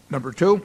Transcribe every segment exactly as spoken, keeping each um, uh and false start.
Number two.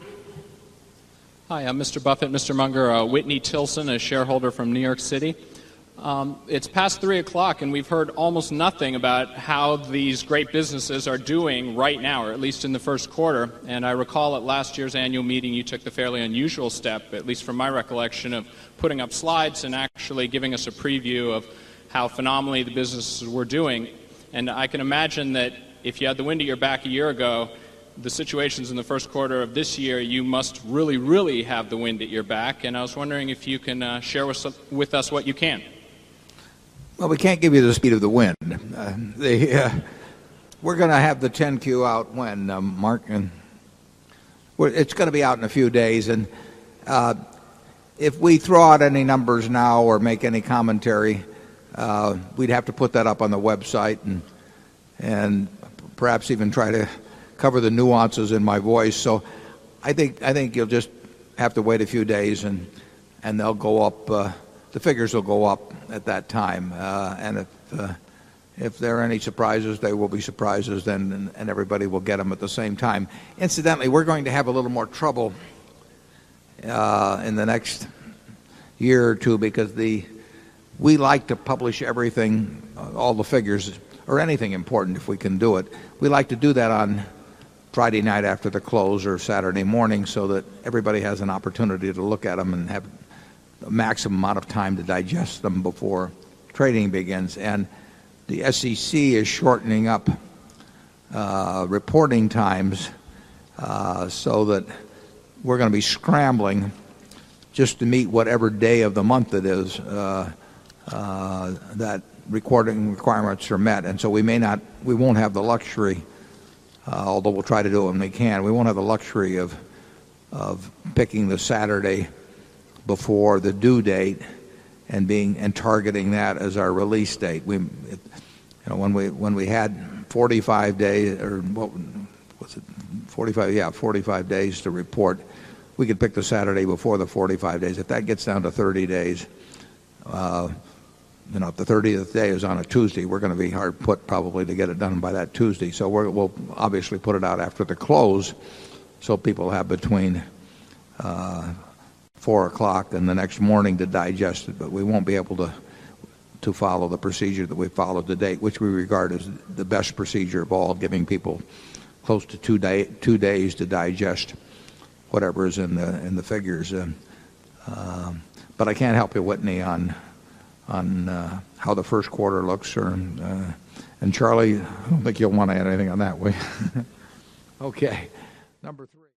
Hi, I'm Mister Buffett, Mister Munger, uh, Whitney Tilson, a shareholder from New York City. Um, it's past three o'clock, and we've heard almost nothing about how these great businesses are doing right now, or at least in the first quarter. And I recall at last year's annual meeting, you took the fairly unusual step, at least from my recollection, of putting up slides and actually giving us a preview of how phenomenally the businesses were doing. And I can imagine that if you had the wind at your back a year ago, the situations in the first quarter of this year, you must really, really have the wind at your back. And I was wondering if you can uh, share with, with us what you can. Well, we can't give you the speed of the wind. Uh, the, uh, we're going to have the ten Q out when, um, Mark? And we're, it's going to be out in a few days. And uh, if we throw out any numbers now or make any commentary, uh, we'd have to put that up on the website and, and perhaps even try to cover the nuances in my voice. So I think I think you'll just have to wait a few days, and and they'll go up. Uh, the figures will go up at that time. Uh, and if uh, if there are any surprises, they will be surprises. Then and, and everybody will get them at the same time. Incidentally, we're going to have a little more trouble uh, in the next year or two because the we like to publish everything, uh, all the figures or anything important if we can do it. We like to do that on Friday night after the close or Saturday morning so that everybody has an opportunity to look at them and have a maximum amount of time to digest them before trading begins. And the S E C is shortening up uh, reporting times uh, so that we're going to be scrambling just to meet whatever day of the month it is uh, uh, that recording requirements are met. And so we may not, we won't have the luxury, Uh, although we'll try to do it when we can. We won't have the luxury of of picking the Saturday before the due date and being and targeting that as our release date. We, it, you know, when we when we had forty-five days or what was it, forty-five? Yeah, forty-five days to report. We could pick the Saturday before the forty-five days. If that gets down to thirty days, uh, you know, if the thirtieth day is on a Tuesday, we're going to be hard put probably to get it done by that Tuesday. So we're, we'll obviously put it out after the close so people have between uh, four o'clock and the next morning to digest it. But we won't be able to to follow the procedure that we followed to date, which we regard as the best procedure of all, giving people close to two, day, two days to digest whatever is in the, in the figures. Uh, uh, but I can't help you, Whitney, on... on uh, how the first quarter looks, or uh, and Charlie, I don't think you'll want to add anything on that way. Okay, number three.